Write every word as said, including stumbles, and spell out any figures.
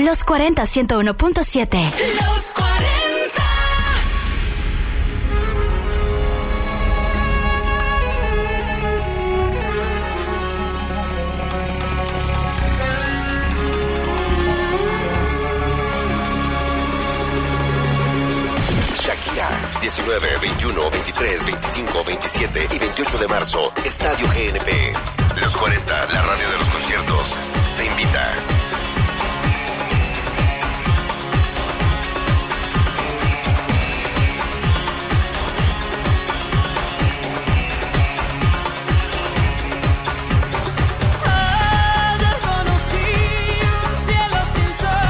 Los cuarenta, ciento uno punto siete. Los cuarenta. Shakira, diecinueve, veintiuno, veintitrés, veinticinco, veintisiete y veintiocho de marzo, Estadio G N P. Los cuarenta, la radio de los conciertos, te invita.